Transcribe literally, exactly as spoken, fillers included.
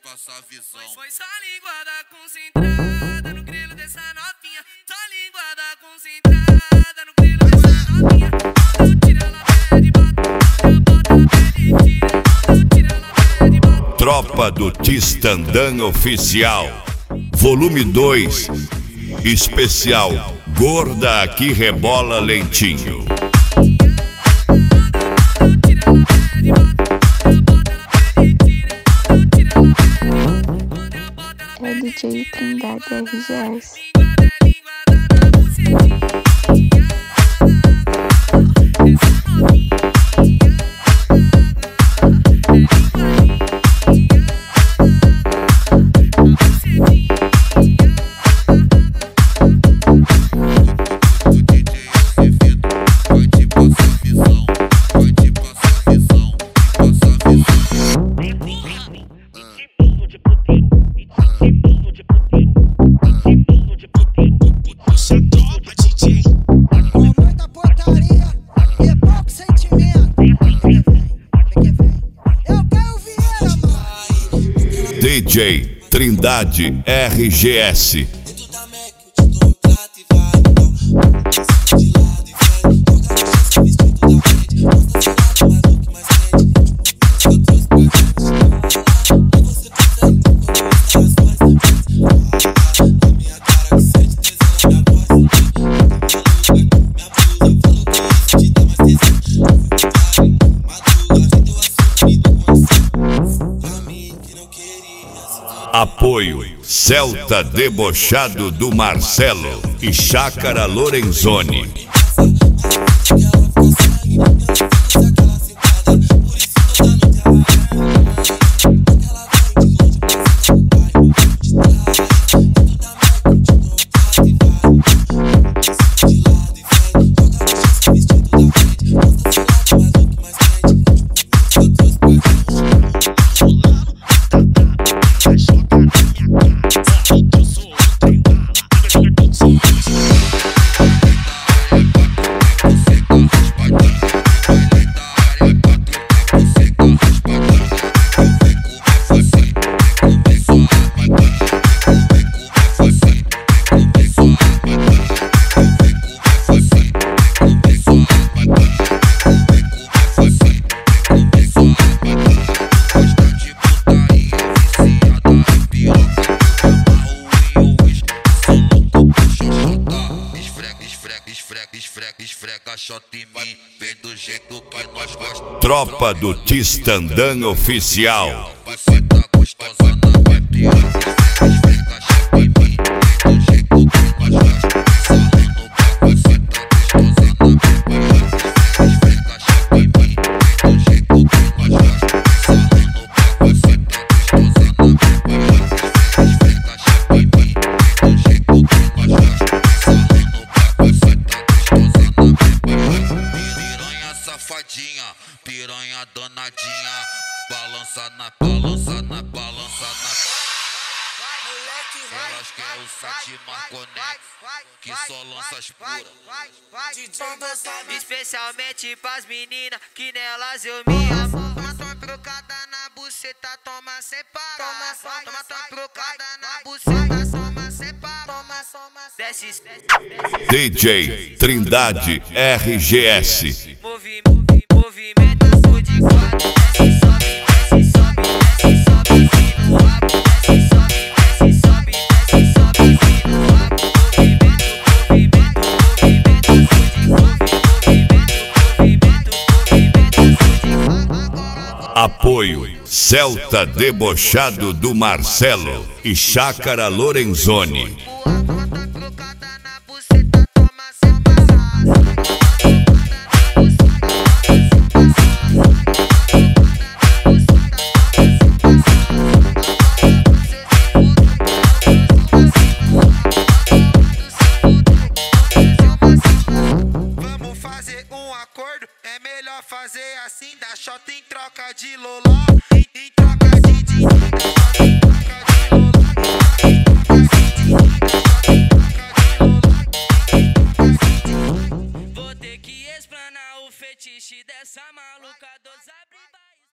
passar visão. Foi só linguada concentrada no grilo dessa novinha. Só linguada concentrada no grilo dessa novinha. Eu tiro ela pede, bota, eu boto ela pede, tira. Eu tiro ela pede, bota. Tropa do Tistandã Oficial, volume dois, especial Gorda que Rebola Lentinho. É D J Trindade R G S. D J Trindade R G S. Apoio Celta Debochado do Marcelo e Chácara Lorenzoni. Esfrega shot em mim, vem do jeito que nós gostamos. Tropa do Tistandã Oficial. Vai tá gostosona, vai pior. Esfrega shot em mim, vem do jeito que nós gostamos. Sarrando o bagulho, vai tá gostosona, vai pior. Esfrega shot em mim, vem do jeito que nós gostamos. Sarrando o bagulho, vai tá gostosona, vai pior. Esfrega shot em mim, vem do jeito que nós gostamos. Sarrando o bagulho, vai tá piranha safadinha, piranha danadinha, balança na balança na balança na. Elas querem o Sati Marconex, que só lança as puras. Especialmente pras meninas, que nelas eu me amo. Toma tua trocada na buceta, toma sem parar. Toma tua trocada na buceta, toma sem parar. Desce, desce, desce. D J Trindade R G S. Movi, movi, movimenta por de quatro. Desce, sobe, desce, sobe, desce, sobe, vira o rabo. Desce, sobe, desce, sobe, desce, sobe, vira o rabo. Movimento, movimento, movimenta por de movimento, movimento, movimento por de. Apoio Celta Debochado do Marcelo e Chácara Lorenzoni. Vamos fazer um acordo, é melhor fazer assim, dá shot em troca de loló, em, em troca de dinheiro.